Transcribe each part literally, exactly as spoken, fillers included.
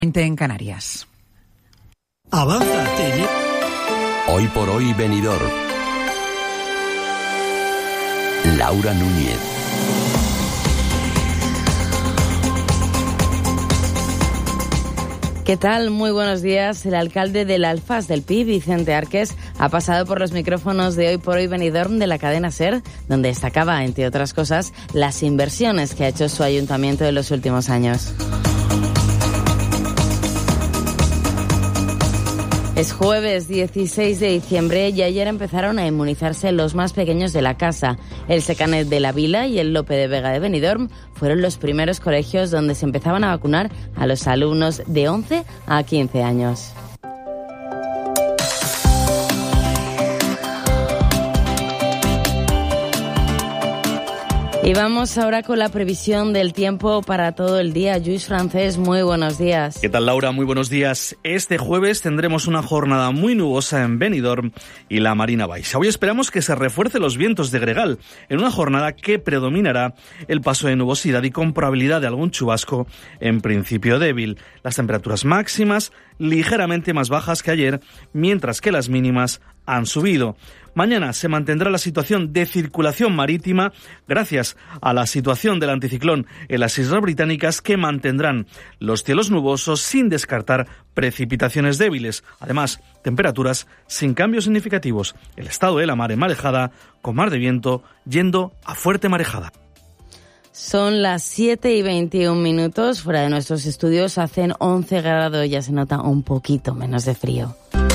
en Canarias. Avanza, te... Hoy por hoy Benidorm. Laura Núñez. ¿Qué tal? Muy buenos días. El alcalde del Alfás del Pi, Vicente Arques, ha pasado por los micrófonos de Hoy por Hoy Benidorm de la cadena SER, donde destacaba, entre otras cosas, las inversiones que ha hecho su ayuntamiento en los últimos años. Es jueves dieciséis de diciembre y ayer empezaron a inmunizarse los más pequeños de la casa. El Secanet de la Vila y el Lope de Vega de Benidorm fueron los primeros colegios donde se empezaban a vacunar a los alumnos de once a quince años. Y vamos ahora con la previsión del tiempo para todo el día. Lluís Francés, muy buenos días. ¿Qué tal, Laura? Muy buenos días. Este jueves tendremos una jornada muy nubosa en Benidorm y la Marina Baixa. Hoy esperamos que se refuercen los vientos de gregal en una jornada que predominará el paso de nubosidad y con probabilidad de algún chubasco en principio débil. Las temperaturas máximas ligeramente más bajas que ayer, mientras que las mínimas han subido. Mañana se mantendrá la situación de circulación marítima gracias a la situación del anticiclón en las Islas Británicas, que mantendrán los cielos nubosos sin descartar precipitaciones débiles. Además, temperaturas sin cambios significativos. El estado de la mar en marejada, con mar de viento yendo a fuerte marejada. Son las siete y veintiún minutos. Fuera de nuestros estudios hacen once grados. Ya se nota un poquito menos de frío.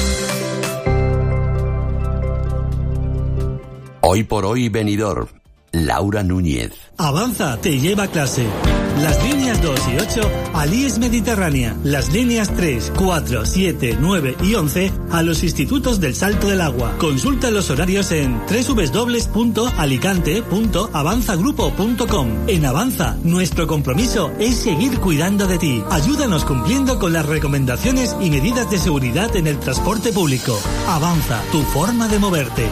Hoy por hoy Benidorm. Laura Núñez. Avanza, te lleva a clase. Las líneas dos y ocho al I E S Mediterránea. Las líneas tres, cuatro, siete, nueve y once a los institutos del Salto del Agua. Consulta los horarios en doble u doble u doble u punto alicante punto avanza grupo punto com. En Avanza, nuestro compromiso es seguir cuidando de ti. Ayúdanos cumpliendo con las recomendaciones y medidas de seguridad en el transporte público. Avanza, tu forma de moverte.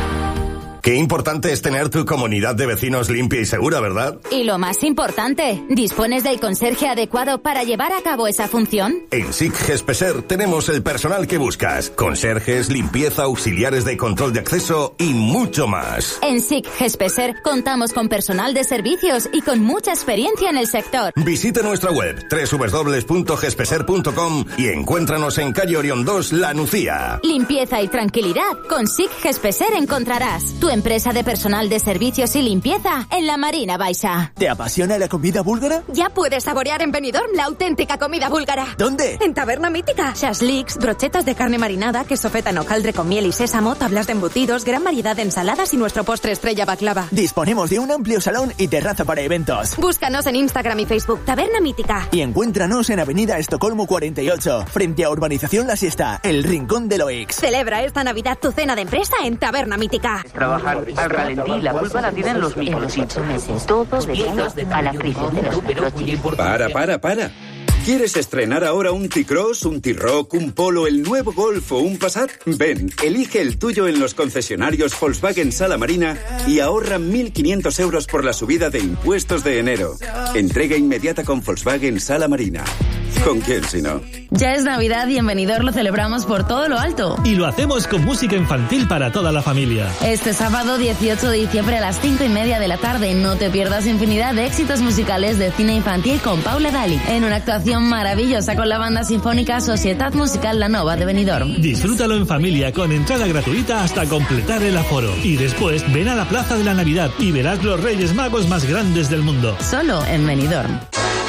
Qué importante es tener tu comunidad de vecinos limpia y segura, ¿verdad? Y lo más importante, ¿dispones del conserje adecuado para llevar a cabo esa función? En S I C Gespeser tenemos el personal que buscas. Conserjes, limpieza, auxiliares de control de acceso y mucho más. En S I C Gespeser contamos con personal de servicios y con mucha experiencia en el sector. Visita nuestra web doble u doble u doble u punto gespeser punto com y encuéntranos en calle Orión dos, La Nucía. Limpieza y tranquilidad con S I C Gespeser encontrarás. Tu empresa de personal de servicios y limpieza en la Marina Baixa. ¿Te apasiona la comida búlgara? Ya puedes saborear en Benidorm la auténtica comida búlgara. ¿Dónde? En Taberna Mítica. Shashliks, brochetas de carne marinada, queso feta en hojaldre con miel y sésamo, tablas de embutidos, gran variedad de ensaladas y nuestro postre estrella baklava. Disponemos de un amplio salón y terraza para eventos. Búscanos en Instagram y Facebook, Taberna Mítica. Y encuéntranos en Avenida Estocolmo cuarenta y ocho, frente a Urbanización La Siesta, el Rincón de Loix. Celebra esta Navidad tu cena de empresa en Taberna Mítica. Trabajar al ralentí, la culpa la tienen los microchips. Todo debido a la crisis de los microchips. Para, para, para. ¿Quieres estrenar ahora un T-Cross, un T-Roc, un Polo, el nuevo Golf o un Passat? Ven, elige el tuyo en los concesionarios Volkswagen Sala Marina y ahorra mil quinientos euros por la subida de impuestos de enero. Entrega inmediata con Volkswagen Sala Marina. ¿Con quién si no? Ya es Navidad y en Benidorm lo celebramos por todo lo alto. Y lo hacemos con música infantil para toda la familia. Este sábado dieciocho de diciembre a las cinco y media de la tarde no te pierdas infinidad de éxitos musicales de cine infantil con Paula Dali, en una actuación maravillosa con la banda sinfónica Societat Musical La Nova de Benidorm. Disfrútalo en familia con entrada gratuita hasta completar el aforo. Y después ven a la Plaza de la Navidad y verás los Reyes Magos más grandes del mundo. Solo en Benidorm.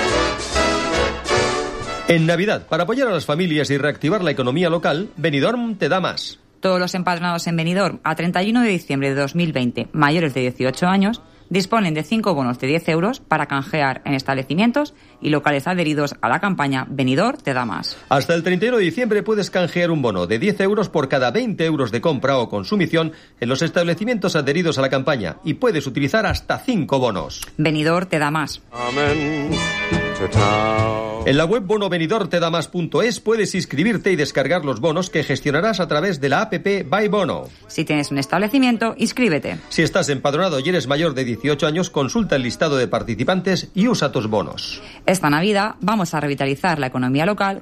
En Navidad, para apoyar a las familias y reactivar la economía local, Benidorm te da más. Todos los empadronados en Benidorm a treinta y uno de diciembre de dos mil veinte, mayores de dieciocho años, disponen de cinco bonos de diez euros para canjear en establecimientos y locales adheridos a la campaña Benidorm te da más. Hasta el treinta y uno de diciembre puedes canjear un bono de diez euros por cada veinte euros de compra o consumición en los establecimientos adheridos a la campaña y puedes utilizar hasta cinco bonos. Benidorm te da más. Amén. En la web bono benidorm te da más punto es puedes inscribirte y descargar los bonos que gestionarás a través de la app By Bono. Si tienes un establecimiento, inscríbete. Si estás empadronado y eres mayor de dieciocho años, consulta el listado de participantes y usa tus bonos. Esta Navidad vamos a revitalizar la economía local